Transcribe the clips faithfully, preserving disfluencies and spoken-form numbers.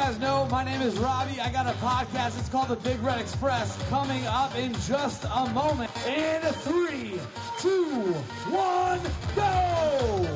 guys know, my name is Robbie. I got a podcast. It's called The Big Red Express. Coming up in just a moment. In three, two, one, go!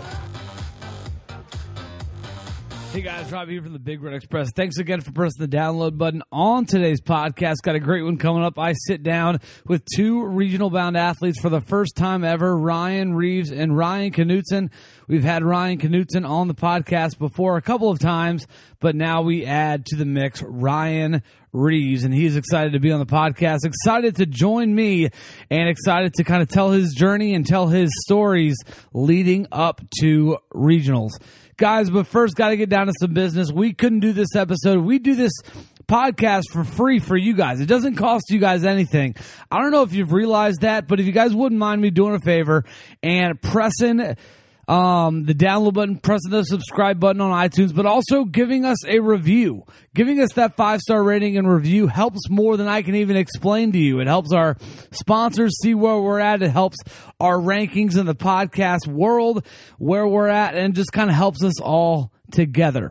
Hey guys, Robbie here from the Big Red Express. Thanks again for pressing the download button on today's podcast. Got a great one coming up. I sit down with two regional bound athletes for the first time ever, Ryan Reeves and Ryan Knutson. We've had Ryan Knutson on the podcast before a couple of times, but now we add to the mix Ryan Reeves, and he's excited to be on the podcast, excited to join me, and excited to kind of tell his journey and tell his stories leading up to regionals. Guys, but first, got to get down to some business. We couldn't do this episode. We do this podcast for free for you guys. It doesn't cost you guys anything. I don't know if you've realized that, but if you guys wouldn't mind me doing a favor and pressing um, the download button, pressing the subscribe button on iTunes, but also giving us a review. Giving us that five-star rating and review helps more than I can even explain to you. It helps our sponsors see where we're at. It helps our rankings in the podcast world, where we're at, and just kind of helps us all together.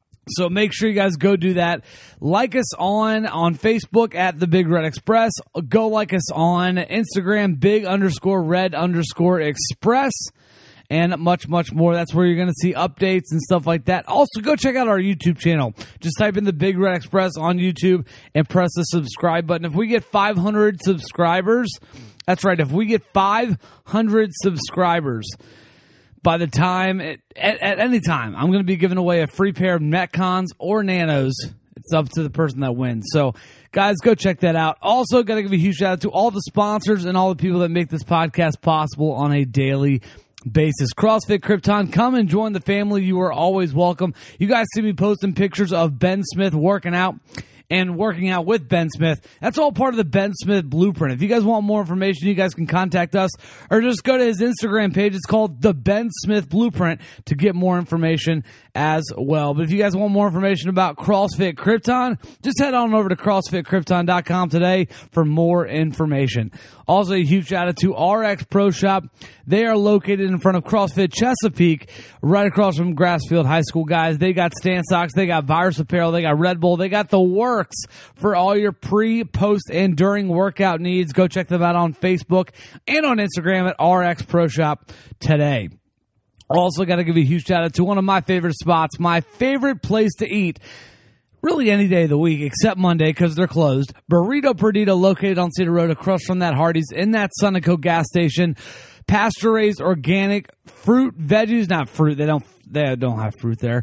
So make sure you guys go do that. Like us on, on Facebook at The Big Red Express. Go like us on Instagram, big underscore red underscore express. And much, much more. That's where you're going to see updates and stuff like that. Also, go check out our YouTube channel. Just type in The Big Red Express on YouTube and press the subscribe button. If we get five hundred subscribers, that's right, if we get five hundred subscribers, by the time, it, at, at any time, I'm going to be giving away a free pair of Metcons or Nanos. It's up to the person that wins. So, guys, go check that out. Also, got to give a huge shout out to all the sponsors and all the people that make this podcast possible on a daily basis. CrossFit Krypton, come and join the family. You are always welcome. You guys see me posting pictures of Ben Smith working out and working out with Ben Smith. That's all part of the Ben Smith Blueprint. If you guys want more information, you guys can contact us or just go to his Instagram page. It's called the Ben Smith Blueprint to get more information as well. But if you guys want more information about CrossFit Krypton, just head on over to CrossFit Krypton dot com today for more information. Also, a huge shout out to R X Pro Shop. They are located in front of CrossFit Chesapeake, right across from Grassfield High School, guys. They got Stan Socks, they got Virus Apparel, they got Red Bull, they got the works for all your pre, post, and during workout needs. Go check them out on Facebook and on Instagram at R X Pro Shop today. Also, got to give a huge shout out to one of my favorite spots, my favorite place to eat. Really any day of the week except Monday because they're closed. Burrito Perdido, located on Cedar Road across from that Hardee's in that Sunoco gas station. Pasture-raised organic fruit, veggies, not fruit. They don't they don't have fruit there.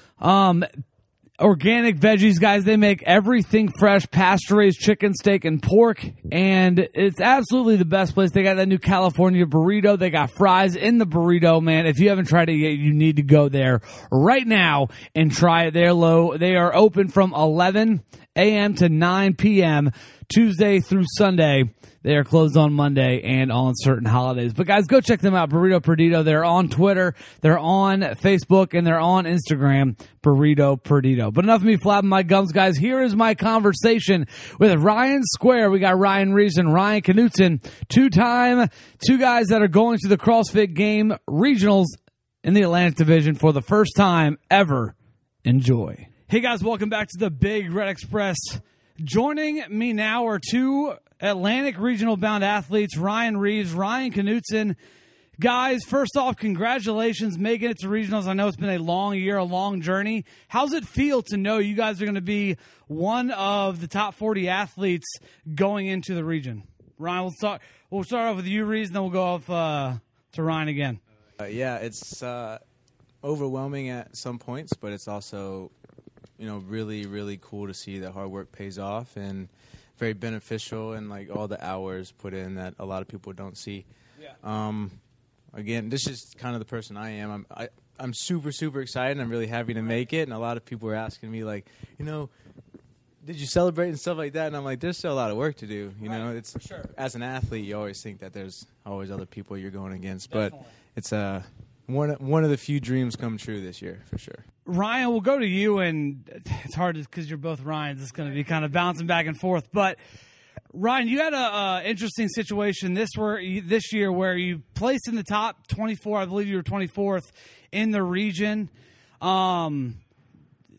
Um, organic veggies, guys. They make everything fresh, pasture-raised chicken, steak, and pork. And it's absolutely the best place. They got that new California burrito. They got fries in the burrito, man. If you haven't tried it yet, you need to go there right now and try it. They're low. They are open from eleven a.m. to nine p.m. Tuesday through Sunday. They are closed on Monday and on certain holidays. But, guys, go check them out, Burrito Perdido. They're on Twitter, they're on Facebook, and they're on Instagram, Burrito Perdido. But enough of me flapping my gums, guys. Here is my conversation with Ryan Square. We got Ryan Reeves and Ryan Knutson, two-time, two guys that are going to the CrossFit Game Regionals in the Atlantic Division for the first time ever. Enjoy. Hey, guys, welcome back to the Big Red Express. Joining me now are two Atlantic Regional bound athletes, Ryan Reeves, Ryan Knutson. Guys, first off, congratulations making it to regionals. I know it's been a long year, a long journey. How's it feel to know you guys are going to be one of the top forty athletes going into the region? Ryan, we'll start, we'll start off with you, Reeves, and then we'll go off uh, to Ryan again. Uh, yeah, it's uh, overwhelming at some points, but it's also, you know, really, really cool to see that hard work pays off and very beneficial, and like all the hours put in that a lot of people don't see. Yeah. Um, again, this is kind of the person I am. I'm I, I'm super, super excited. I'm really happy to make it, and a lot of people are asking me like, you know, did you celebrate and stuff like that? And I'm like, there's still a lot of work to do. You right. know, it's For sure. As an athlete, you always think that there's always other people you're going against, Definitely. But it's uh, one one of the few dreams come true this year for sure. Ryan, we'll go to you, and it's hard because you're both Ryans. It's going to be kind of bouncing back and forth. But, Ryan, you had an uh, interesting situation this where, this year where you placed in the top twenty-four. I believe you were twenty-fourth in the region. Um,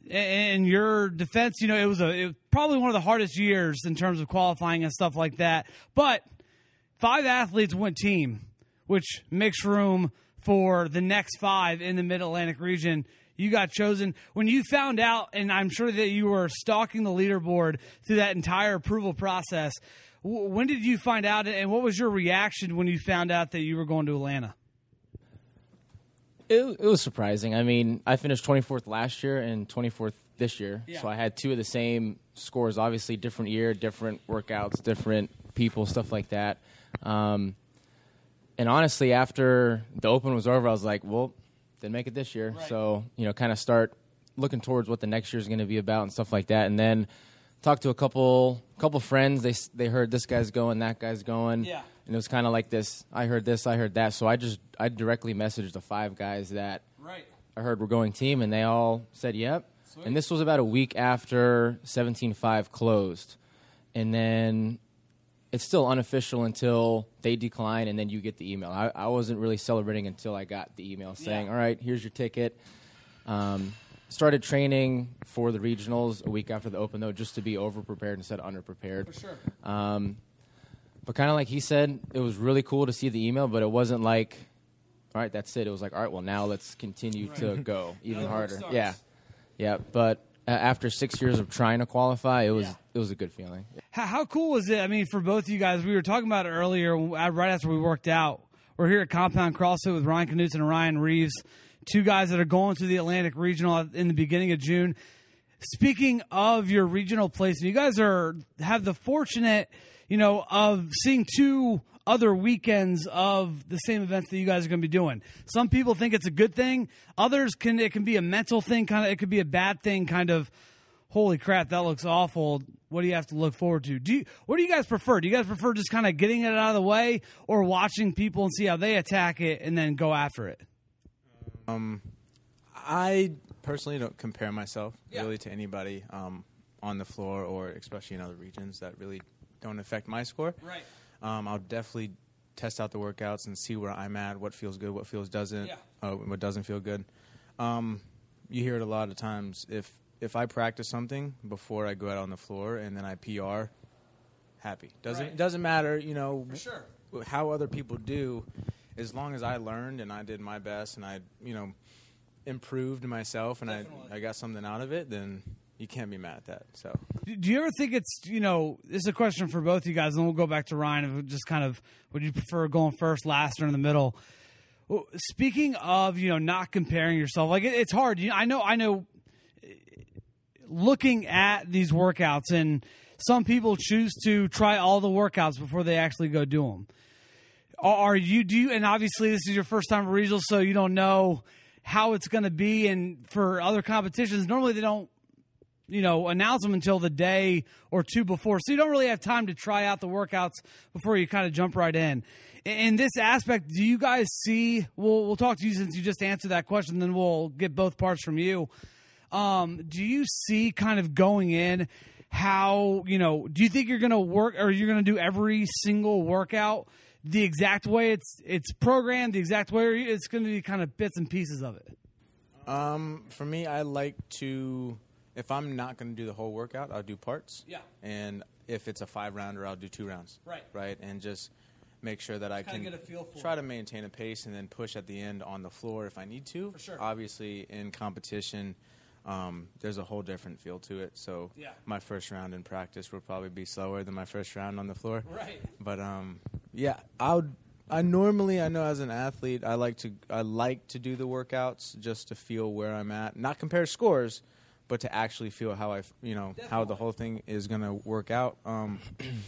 in your defense, you know, it was a it was probably one of the hardest years in terms of qualifying and stuff like that. But five athletes went team, which makes room for the next five in the Mid-Atlantic region. You got chosen. When you found out, and I'm sure that you were stalking the leaderboard through that entire approval process, w- when did you find out, and what was your reaction when you found out that you were going to Atlanta? It, it was surprising. I mean, I finished twenty-fourth last year and twenty-fourth this year, Yeah. so I had two of the same scores. Obviously, different year, different workouts, different people, stuff like that. Um, and honestly, after the Open was over, I was like, well, didn't make it this year. Right. So, you know, kind of start looking towards what the next year is going to be about and stuff like that. And then talked to a couple couple friends. They they heard this guy's going, that guy's going. Yeah. And it was kind of like this, I heard this, I heard that. So I just, I directly messaged the five guys that Right. I heard were going team, and they all said, yep. Sweet. And this was about a week after seventeen five closed. And then it's still unofficial until they decline, and then you get the email. I, I wasn't really celebrating until I got the email saying, Yeah. all right, here's your ticket. Um, started training for the regionals a week after the Open, though, just to be over-prepared instead of under-prepared. For sure. Um, but kind of like he said, it was really cool to see the email, but it wasn't like, all right, that's it. It was like, all right, well, now let's continue to go even Another harder. starts. Yeah, yeah. But uh, after six years of trying to qualify, it was Yeah. it was a good feeling. How, how cool was it? I mean, for both of you guys, we were talking about it earlier, uh, right after we worked out. We're here at Compound CrossFit with Ryan Knutson and Ryan Reeves, two guys that are going to the Atlantic Regional in the beginning of June. Speaking of your regional placement, you guys are have the fortunate, you know, of seeing two other weekends of the same events that you guys are going to be doing. Some people think it's a good thing. Others can it can be a mental thing, kind of. It could be a bad thing, kind of. Holy crap, that looks awful. What do you have to look forward to? Do you, what do you guys prefer? Do you guys prefer just kind of getting it out of the way, or watching people and see how they attack it and then go after it? Um, I personally don't compare myself Yeah. really to anybody um, on the floor, or especially in other regions that really don't affect my score. Right. Um, I'll definitely test out the workouts and see where I'm at, what feels good, what feels doesn't, Yeah. uh, what doesn't feel good. Um, you hear it a lot of times. If if I practice something before I go out on the floor and then I P R, happy. Doesn't Right. doesn't matter, you know, For sure. how other people do, as long as I learned and I did my best and I, you know, improved myself and I, Definitely. I got something out of it, then you can't be mad at that. So Do do you ever think it's, you know, this is a question for both you guys, and we'll go back to Ryan. Of just kind of, would you prefer going first, last, or in the middle? Well, speaking of, you know, not comparing yourself, like it, it's hard. You know, I know, I know. Looking at these workouts, and some people choose to try all the workouts before they actually go do them. Are you, do you, and obviously this is your first time at regionals, so you don't know how it's going to be. And for other competitions, normally they don't, you know, announce them until the day or two before. So you don't really have time to try out the workouts before you kind of jump right in. In this aspect, do you guys see, we'll, we'll talk to you since you just answered that question, then we'll get both parts from you. Um, do you see kind of going in how, you know, do you think you're going to work, or you're going to do every single workout the exact way it's it's programmed, the exact way, or it's going to be kind of bits and pieces of it? um, for me, I like to, if I'm not going to do the whole workout, I'll do parts. Yeah. And if it's a five rounder, I'll do two rounds. Right. Right. And just make sure that I kinda can get a feel for try it. to maintain a pace and then push at the end on the floor if I need to. For sure. Obviously, in competition, um, there's a whole different feel to it. So Yeah. my first round in practice will probably be slower than my first round on the floor. Right. But um, yeah, I would. I normally, I know as an athlete, I like to I like to do the workouts just to feel where I'm at, not compare scores, but to actually feel how I, f- you know, how the whole thing is gonna work out. Um,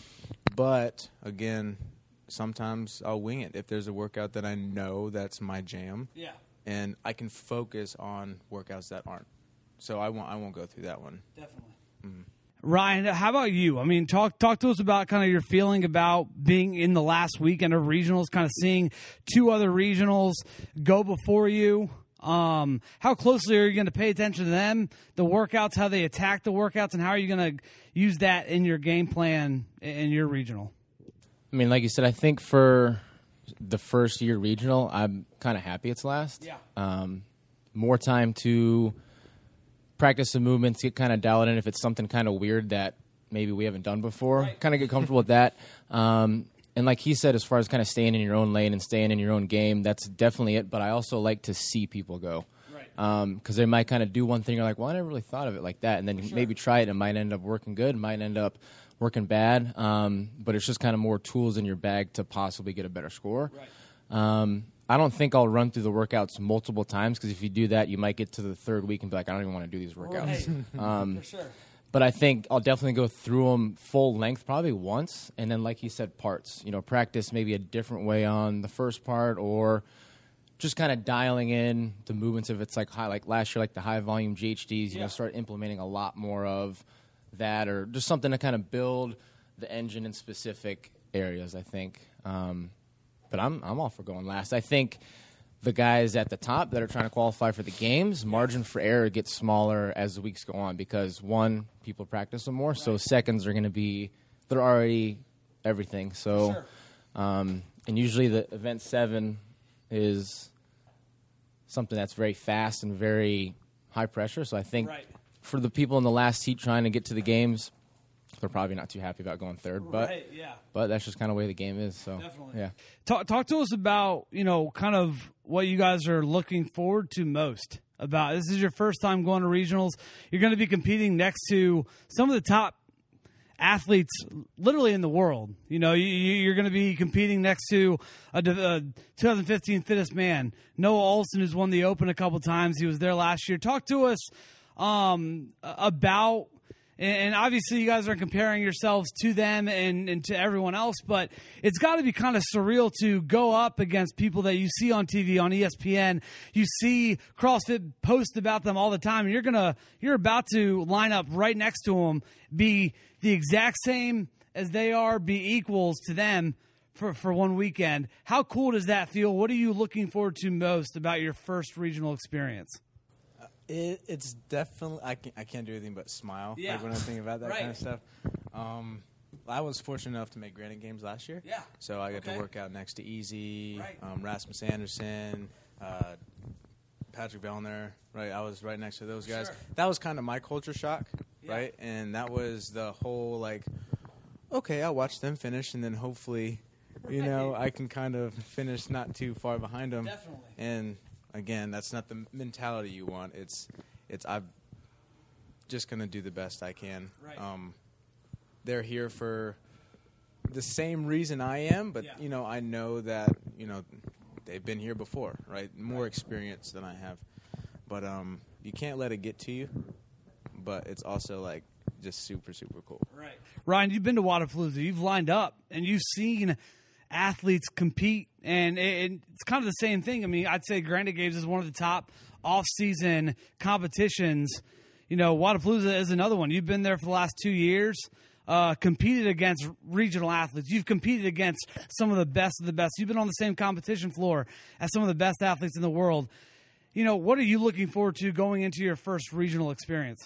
but again, sometimes I'll wing it if there's a workout that I know that's my jam, Yeah, and I can focus on workouts that aren't. So I won't I won't go through that one. definitely. Ryan, how about you? I mean, talk talk to us about kind of your feeling about being in the last weekend of regionals, kind of seeing two other regionals go before you. Um, how closely are you going to pay attention to them, the workouts, how they attack the workouts, and how are you going to use that in your game plan in your regional? I mean, like you said, I think for the first year regional, I'm kind of happy it's last. Yeah. Um, more time to practice the movements, get kind of dialed in if it's something kind of weird that maybe we haven't done before, right. Kind of get comfortable with that. Um, and like he said, as far as kind of staying in your own lane and staying in your own game, that's definitely it. But I also like to see people go. Because um, they might kind of do one thing, you're like, well, I never really thought of it like that. And then sure. maybe try it, and it might end up working good, it might end up working bad. Um, but it's just kind of more tools in your bag to possibly get a better score. Right. Um, I don't think I'll run through the workouts multiple times, because if you do that, you might get to the third week and be like, I don't even want to do these workouts. Right. Um, For sure. But I think I'll definitely go through them full length probably once, and then, like you said, parts. You know, practice maybe a different way on the first part, or just kind of dialing in the movements. If it's like high, like last year, like the high volume G H Ds, you yeah. know, start implementing a lot more of that, or just something to kind of build the engine in specific areas, I think. Um, but I'm I'm all for going last. I think the guys at the top that are trying to qualify for the games, margin for error gets smaller as the weeks go on, because one, people practice them more, right. so seconds are going to be, they're already everything. So, sure. um, and usually the event seven is something that's very fast and very high pressure. So I think right. for the people in the last heat trying to get to the games, they're probably not too happy about going third. But right, yeah. but that's just kind of the way the game is. So definitely. Yeah. Talk talk to us about, you know, kind of what you guys are looking forward to most about. This is your first time going to regionals. You're going to be competing next to some of the top athletes literally in the world. You know, you, you're going to be competing next to a, a twenty fifteen fittest man, Noah Olson, who's won the Open a couple times. He was there last year. Talk to us um, about, and obviously you guys are comparing yourselves to them and, and to everyone else, but it's got to be kind of surreal to go up against people that you see on T V, on E S P N. You see CrossFit post about them all the time, and you're gonna you're about to line up right next to them, be the exact same as they are, be equals to them for, for one weekend. How cool does that feel? What are you looking forward to most about your first regional experience? Uh, it, it's definitely, I can't, I can't do anything but smile yeah. like when I think about that right. kind of stuff. Um, I was fortunate enough to make Granite Games last year. Yeah. So I got okay. to work out next to Easy, right. um, Rasmus Anderson, uh, Patrick Vellner, right? I was right next to those guys. Sure. That was kind of my culture shock, yeah. right? And that was the whole, like, okay, I'll watch them finish, and then hopefully, you know, I can kind of finish not too far behind them. Definitely. And, again, that's not the mentality you want. It's, it's I'm just going to do the best I can. Right. Um, they're here for the same reason I am, but, yeah. you know, I know that, you know, they've been here before, right? More experience than I have. But um, you can't let it get to you. But it's also, like, just super, super cool. Right. Ryan, you've been to Wodapalooza. You've lined up, and you've seen athletes compete. And it, it's kind of the same thing. I mean, I'd say Granite Games is one of the top off-season competitions. You know, Wodapalooza is another one. You've been there for the last two years. Uh, competed against regional athletes. You've competed against some of the best of the best. You've been on the same competition floor as some of the best athletes in the world. You know, what are you looking forward to going into your first regional experience?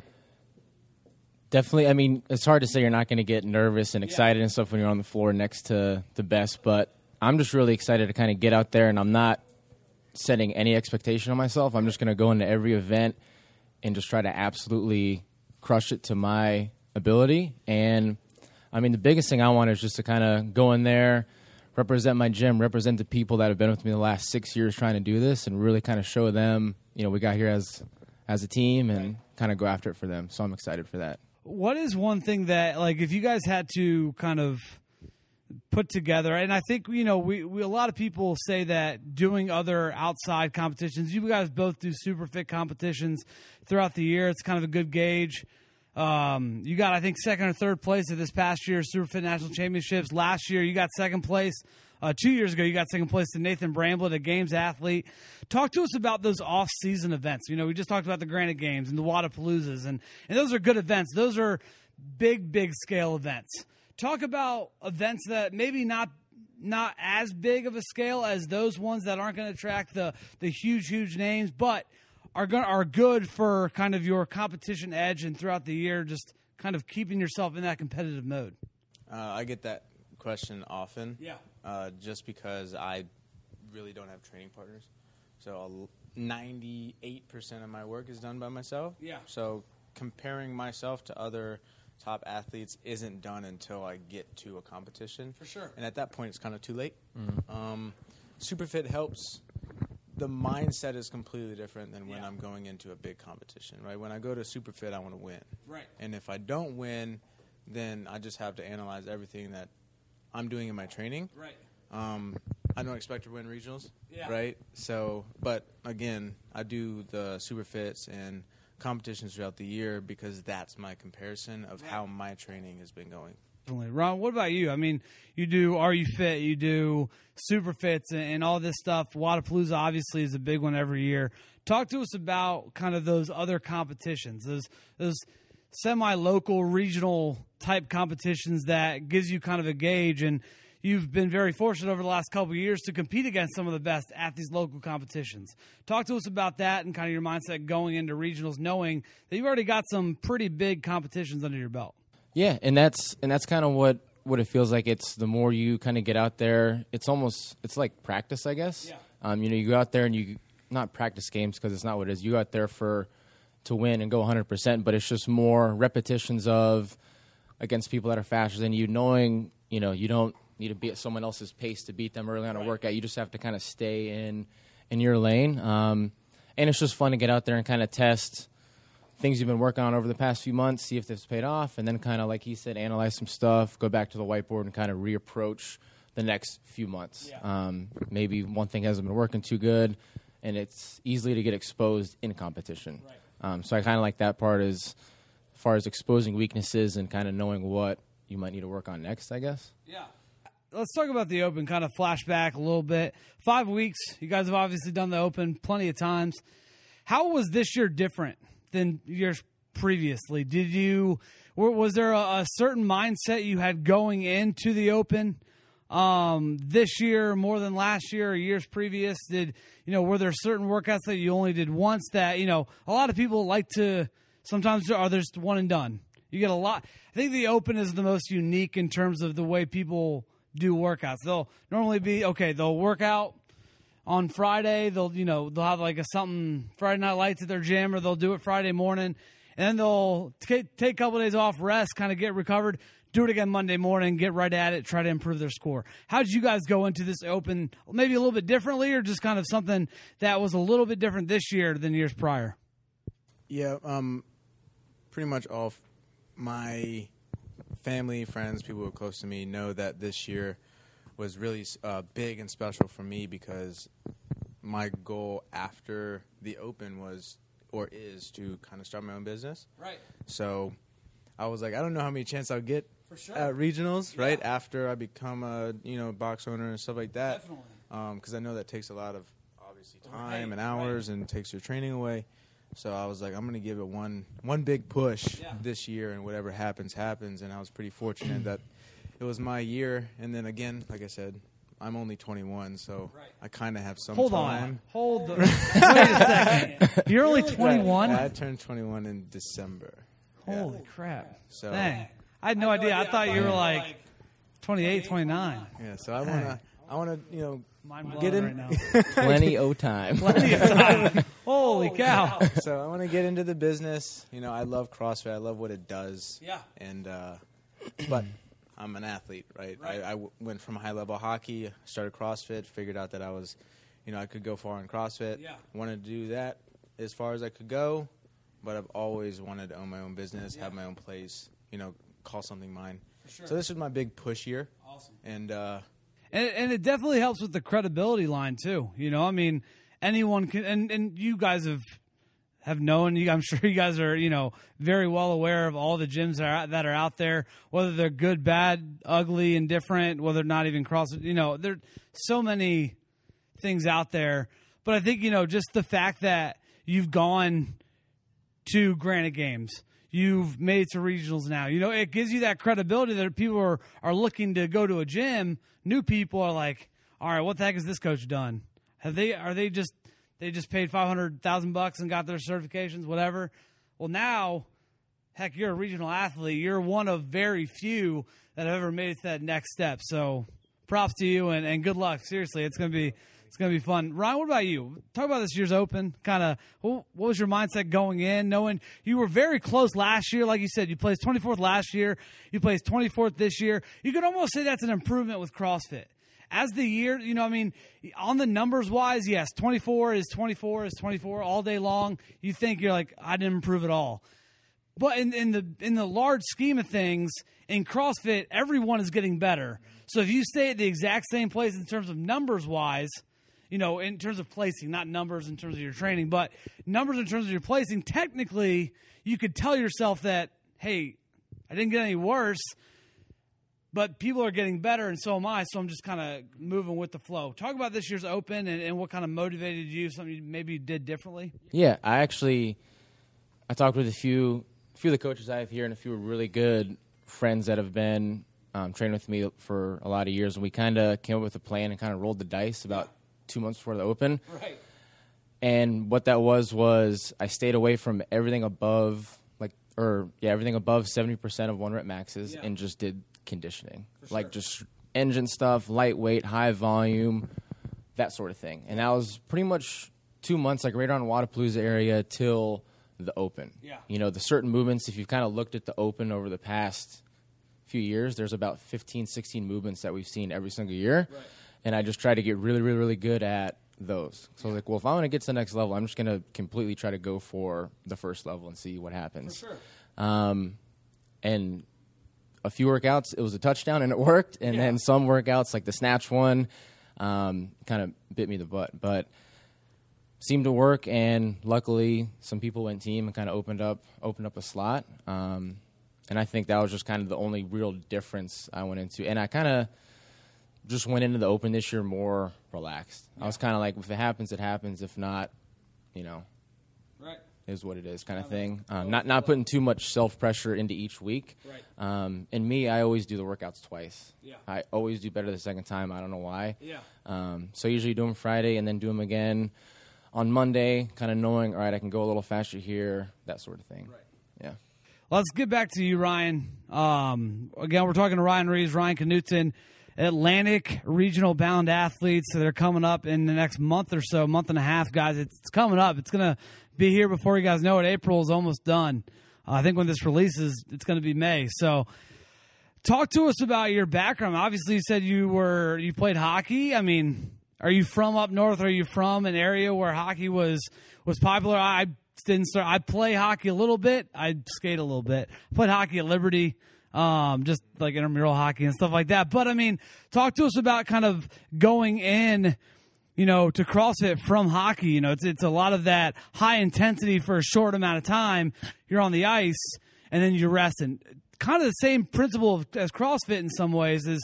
Definitely. I mean, it's hard to say you're not going to get nervous and excited yeah. and stuff when you're on the floor next to the best, but I'm just really excited to kind of get out there, and I'm not setting any expectation on myself. I'm just going to go into every event and just try to absolutely crush it to my ability. And I mean, the biggest thing I want is just to kind of go in there, represent my gym, represent the people that have been with me the last six years trying to do this, and really kind of show them, you know, we got here as as a team, and kind of go after it for them. So I'm excited for that. What is one thing that, like, if you guys had to kind of put together, and I think, you know, we, we a lot of people say that doing other outside competitions, you guys both do super fit competitions throughout the year. It's kind of a good gauge. Um, you got, I think, second or third place at this past year's Superfit National Championships. Last year, you got second place. Uh, two years ago, you got second place to Nathan Bramblett, a Games athlete. Talk to us about those off-season events. You know, we just talked about the Granite Games and the Wodapaloozas, and, and those are good events. Those are big, big-scale events. Talk about events that maybe not not as big of a scale as those ones that aren't going to attract the, the huge, huge names, but are going are good for kind of your competition edge and throughout the year, just kind of keeping yourself in that competitive mode. Uh, I get that question often. Yeah. Uh, just because I really don't have training partners, so ninety-eight percent of my work is done by myself. Yeah. So comparing myself to other top athletes isn't done until I get to a competition. For sure. And at that point, it's kind of too late. Mm-hmm. Um, Superfit helps. The mindset is completely different than when Yeah. I'm going into a big competition, right? When I go to Superfit, I want to win. Right. And if I don't win, then I just have to analyze everything that I'm doing in my training. Right. Um, I don't expect to win regionals, Yeah. right? So, but again, I do the Superfits and competitions throughout the year because that's my comparison of how my training has been going. Definitely. Ron, what about you? I mean, you do Are You Fit? You do Superfits and, and all this stuff. Wodapalooza obviously is a big one every year. Talk to us about kind of those other competitions, those those semi-local, regional type competitions that gives you kind of a gauge. And you've been very fortunate over the last couple of years to compete against some of the best at these local competitions. Talk to us about that and kind of your mindset going into regionals, knowing that you've already got some pretty big competitions under your belt. Yeah, and that's and that's kind of what, what it feels like. It's the more you kind of get out there, it's almost it's like practice, I guess. Yeah. Um, you know, you go out there and you not practice games because it's not what it is. You go out there for to win and go one hundred percent, but it's just more repetitions of against people that are faster than you, knowing you know you don't need to be at someone else's pace to beat them early on a workout. You just have to kind of stay in in your lane, um, and it's just fun to get out there and kind of test things you've been working on over the past few months, see if this paid off, and then kind of, like he said, analyze some stuff, go back to the whiteboard and kind of reapproach the next few months. Yeah. Um, maybe one thing hasn't been working too good, and it's easily to get exposed in competition. Right. Um, so I kind of like that part as far as exposing weaknesses and kind of knowing what you might need to work on next, I guess. Yeah. Let's talk about the Open, kind of flashback a little bit. Five weeks. You guys have obviously done the Open plenty of times. How was this year different than years previously? Did you, was there a, a certain mindset you had going into the Open um, this year more than last year or years previous? Did, you know, were there certain workouts that you only did once that, you know, a lot of people like to, sometimes are there's one and done. You get a lot. I think the Open is the most unique in terms of the way people do workouts. They'll normally be, okay, they'll work out on Friday. They'll, you know, they'll have like a something Friday Night Lights at their gym, or they'll do it Friday morning, and then they'll t- take a couple of days off, rest, kind of get recovered, do it again Monday morning, get right at it, try to improve their score. How did you guys go into this Open, maybe a little bit differently, or just kind of something that was a little bit different this year than years prior? Yeah, um, pretty much all f- my family, friends, people who are close to me know that this year was really uh, big and special for me because my goal after the Open was or is to kind of start my own business. Right. So I was like, I don't know how many chances I'll get For sure. at regionals, Yeah. right, after I become a you know box owner and stuff like that. Definitely. Because I know that takes a lot of obviously time Right, and hours and takes your training away. So I was like, I'm going to give it one one big push Yeah. this year, and whatever happens, happens. And I was pretty fortunate that it was my year. And then again, like I said, I'm only twenty-one, so Right. I kind of have some Hold time. on. Hold the, wait a second. You're only twenty-one? Yeah, I turned twenty-one in December. Yeah. Holy crap. So Dang. I had no idea. I thought you were like twenty-eight, twenty-nine. yeah, so I want to, I want to, you know, Mind Get blown in- right now. Plenty of time. Plenty of time. Holy cow. so I want to get into the business. You know, I love CrossFit. I love what it does. Yeah. And uh, but I'm an athlete, right? Right. I, I w- went from high level hockey, started CrossFit, figured out that I was, you know, I could go far in CrossFit. Yeah. Wanted to do that as far as I could go, but I've always wanted to own my own business, Yeah. have my own place, you know, call something mine. For sure. So this was my big push year. Awesome. And uh, And, and it definitely helps with the credibility line too. You know, I mean, anyone can, and, and you guys have have known. You, I'm sure you guys are, you know, very well aware of all the gyms that are out, that are out there, whether they're good, bad, ugly, indifferent, whether not even cross. You know, there are so many things out there. But I think, you know, just the fact that you've gone to Granite Games, you've made it to regionals now. You know, it gives you that credibility that people are, are looking to go to a gym. New people are like, all right, what the heck has this coach done? Have they, are they just, they just paid five hundred thousand bucks and got their certifications, whatever. Well, now, heck, you're a regional athlete. You're one of very few that have ever made it to that next step. So props to you and, and good luck. Seriously, it's going to be, It's going to be fun. Ryan, what about you? Talk about this year's Open. Kind of, what was your mindset going in, knowing you were very close last year? Like you said, you placed twenty-fourth last year. You placed twenty-fourth this year. You could almost say that's an improvement with CrossFit. As the year, you know, I mean, on the numbers-wise, yes, twenty-four is twenty-four is twenty-four all day long. You think you're like, I didn't improve at all. But in, in the in the large scheme of things, in CrossFit, everyone is getting better. So if you stay at the exact same place in terms of numbers-wise, you know, in terms of placing, not numbers in terms of your training, but numbers in terms of your placing, technically you could tell yourself that, hey, I didn't get any worse, but people are getting better and so am I, so I'm just kind of moving with the flow. Talk about this year's Open and, and what kind of motivated you, something you maybe you did differently. Yeah, I actually, I talked with a few, a few of the coaches I have here and a few really good friends that have been um, training with me for a lot of years, and we kind of came up with a plan and kind of rolled the dice about two months before the Open. Right. And what that was was I stayed away from everything above, like, or yeah, everything above seventy percent of one rep maxes, Yeah. and just did conditioning, sure. like just engine stuff, lightweight, high volume, that sort of thing. And that was pretty much two months, like right around Wadapalooza area till the Open. Yeah. You know, the certain movements, if you've kind of looked at the Open over the past few years, there's about fifteen, sixteen movements that we've seen every single year. Right. And I just try to get really, really, really good at those. So I was like, well, if I want to get to the next level, I'm just going to completely try to go for the first level and see what happens. For sure. Um, and a few workouts, it was a touchdown and it worked. And Yeah. then some workouts, like the snatch one, um, kind of bit me the butt. But seemed to work, and luckily some people went team and kind of opened up opened up a slot. Um, and I think that was just kind of the only real difference I went into. And I kind of just went into the Open this year more relaxed. I was kind of like, if it happens, it happens. If not, you know, Right. is what it is kind of Yeah, thing. that's- Um, not not putting too much self-pressure into each week. Right. Um, and me, I always do the workouts twice. Yeah. I always do better the second time. I don't know why. Yeah. Um, so I usually do them Friday and then do them again on Monday, kind of knowing, all right, I can go a little faster here, that sort of thing. Right. Yeah. Let's get back to you, Ryan. Um, again, we're talking to Ryan Reeves, Ryan Knutson, Atlantic Regional Bound athletes. So they're coming up in the next month or so, month and a half, guys. It's, it's coming up. It's going to be here before you guys know it. April is almost done. Uh, I think when this releases, it's going to be May. So talk to us about your background. Obviously, you said you were you played hockey. I mean, are you from up north? Are you from an area where hockey was was popular? I didn't start. I play hockey a little bit. I skate a little bit. I played hockey at Liberty, um, just like intramural hockey and stuff like that. But I mean, talk to us about kind of going in, you know, to CrossFit from hockey. You know, it's it's a lot of that high intensity for a short amount of time. You're on the ice and then you're resting. Kind of the same principle of, as CrossFit in some ways is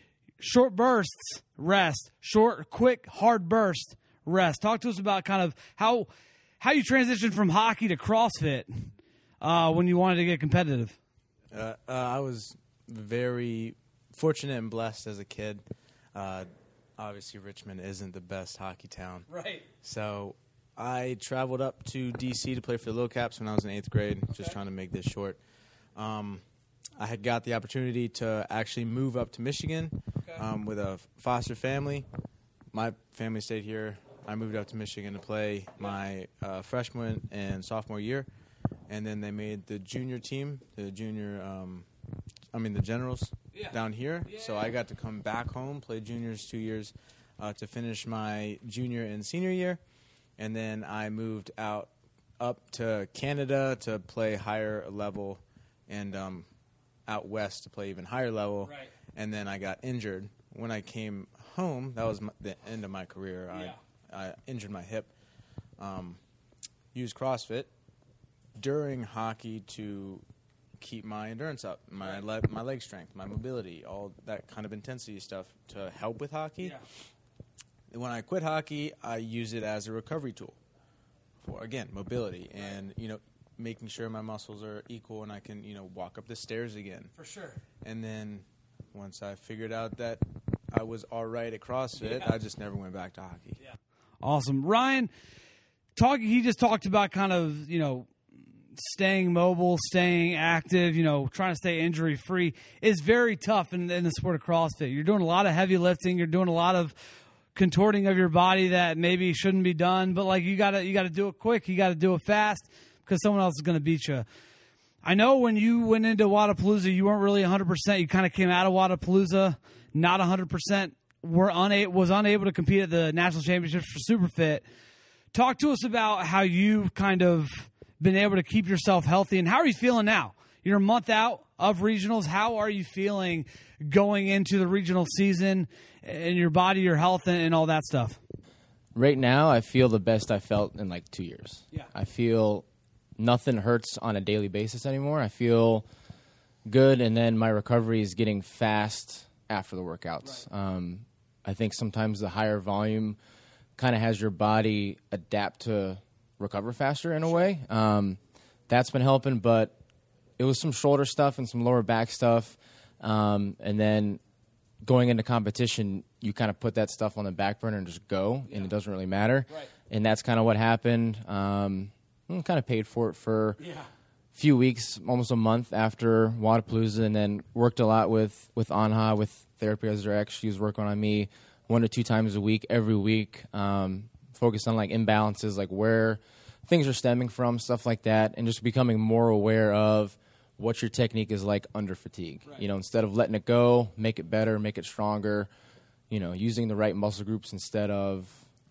short bursts, rest, short, quick, hard burst, rest. Talk to us about kind of how how you transitioned from hockey to CrossFit uh, when you wanted to get competitive. Uh, uh, I was very fortunate and blessed as a kid. Uh, obviously, Richmond isn't the best hockey town. Right. So I traveled up to D C to play for the Little Caps when I was in eighth grade, just trying to make this short. Um, I had got the opportunity to actually move up to Michigan Okay. um, with a foster family. My family stayed here. I moved up to Michigan to play my uh, freshman and sophomore year, and then they made the junior team, the junior, um, I mean the generals Yeah. down here. Yeah. So I got to come back home, play juniors two years uh, to finish my junior and senior year, and then I moved out up to Canada to play higher level, and um, out west to play even higher level. Right. And then I got injured. When I came home, that was my, the end of my career. Yeah. I, I injured my hip. Um, used CrossFit during hockey to keep my endurance up, my Right. le- my leg strength, my mobility, all that kind of intensity stuff to help with hockey. Yeah. When I quit hockey, I use it as a recovery tool for, again, mobility and, you know, making sure my muscles are equal and I can, you know, walk up the stairs again. For sure. And then once I figured out that I was all right at CrossFit, Yeah. I just never went back to hockey. Yeah. Awesome. Ryan, talking, he just talked about kind of, you know, staying mobile, staying active, you know, trying to stay injury free is very tough in, in the sport of CrossFit. You're doing a lot of heavy lifting. You're doing a lot of contorting of your body that maybe shouldn't be done, but like you gotta you gotta do it quick, you gotta do it fast because someone else is gonna beat you. I know when you went into Wodapalooza, you weren't really one hundred percent. You kind of came out of Wodapalooza not one hundred percent. Were una- was unable to compete at the national championships for Superfit. Talk to us about how you've kind of been able to keep yourself healthy, and how are you feeling now? You're a month out of regionals. How are you feeling going into the regional season and your body, your health, and, and all that stuff? Right now, I feel the best I felt in like two years. Yeah. I feel nothing hurts on a daily basis anymore. I feel good, and then my recovery is getting fast after the workouts. Right. Um, I think sometimes the higher volume kind of has your body adapt to recover faster in a way. Um, that's been helping, but it was some shoulder stuff and some lower back stuff. Um, and then going into competition, you kind of put that stuff on the back burner and just go, yeah. and it doesn't really matter. Right. And that's kind of what happened. Um, I kind of paid for it for yeah. a few weeks, almost a month after Wodapalooza, and then worked a lot with, with Anha, with Therapy Resurrect. She was working on me one to two times a week, every week, um, focused on like imbalances, like where things are stemming from, stuff like that, and just becoming more aware of what your technique is like under fatigue. Right. You know, instead of letting it go, make it better, make it stronger, you know, using the right muscle groups instead of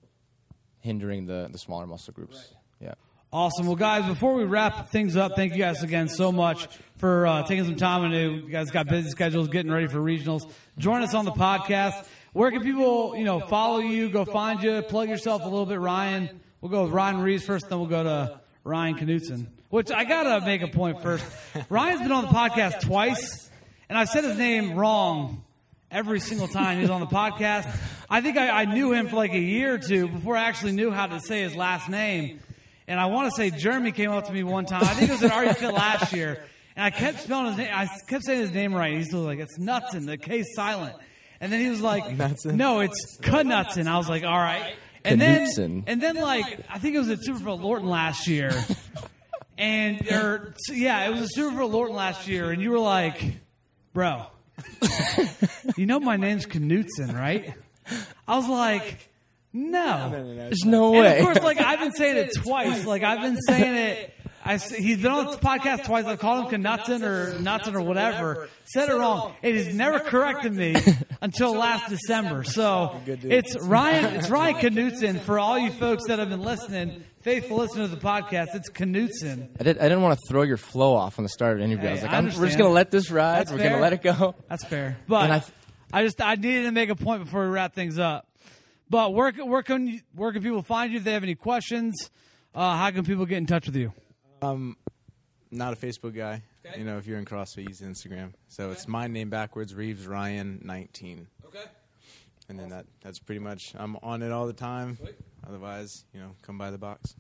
hindering the, the smaller muscle groups. Right. Yeah. Awesome. Well, guys, before we wrap things up, thank you guys again so much for uh, taking some time. I know you guys got busy schedules, getting ready for regionals. Join us on the podcast. Where can people, you know, follow you, go find you, plug yourself a little bit, Ryan? We'll go with Ryan Reeves first, then we'll go to Ryan Knutson, which I got to make a point first. Ryan's been on the podcast twice, and I've said his name wrong every single time he's on the podcast. I think I, I knew him for like a year or two before I actually knew how to say his last name. And I want to say Jeremy came up to me one time. I think it was at Are You Fit last year. And I kept spelling his name. I kept saying his name right. He's like, it's Knutson. The K's silent. And then he was like, Knutson? no, it's Knutson. I was like, all right. And then, Knutson. and then like, I think it was at Superfit Lorton last year. And, or, yeah, it was a Superfit Lorton last year. And you were like, bro, you know my name's Knutson, right? I was like, no. There's no And way. of course, like, I've been saying it twice. Like, I've been saying it. I, he's been on the podcast twice. I called him Knutson or Knutson or whatever. Said it wrong. It has never corrected me until last December. So it's Ryan. It's Ryan Knutson. For all you folks that have been listening, faithful listeners to the podcast, it's Knutson. I, did, I didn't want to throw your flow off on the start of the interview. Hey, I was like, I I'm, we're just understand. going to let this ride. That's we're fair. going to let it go. That's fair. But And I, I th- I just I needed to make a point before we wrap things up. But where can where can you, where can people find you if they have any questions? Uh, how can people get in touch with you? Um, not a Facebook guy. Okay. You know, if you're in CrossFit, use Instagram. So okay. It's my name backwards, Reeves Ryan nineteen. Okay. And then that that's pretty much, I'm on it all the time. Sweet. Otherwise, you know, come by the box.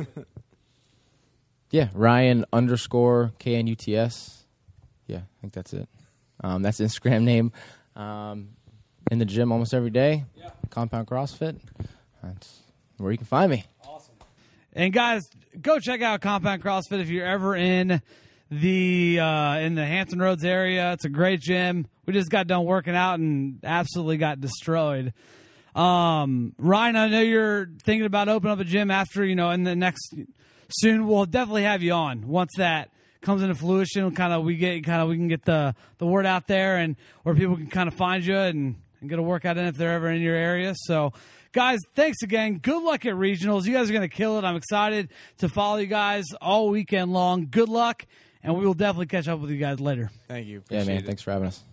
Yeah, Ryan underscore K N U T S. Yeah, I think that's it. Um, that's the Instagram name. Um, in the gym almost every day. Yeah. Compound CrossFit. That's where you can find me. Awesome. And guys, go check out Compound CrossFit if you're ever in the uh, in the Hampton Roads area. It's a great gym. We just got done working out and absolutely got destroyed. Um, Ryan, I know you're thinking about opening up a gym after, you know, in the next soon. We'll definitely have you on once that comes into fruition. Kind of we get kind of we can get the the word out there, and where people can kind of find you and, and get a workout in if they're ever in your area. So, guys, thanks again. Good luck at regionals. You guys are going to kill it. I'm excited to follow you guys all weekend long. Good luck, and we will definitely catch up with you guys later. Thank you. Yeah, Appreciate man. it. Thanks for having us.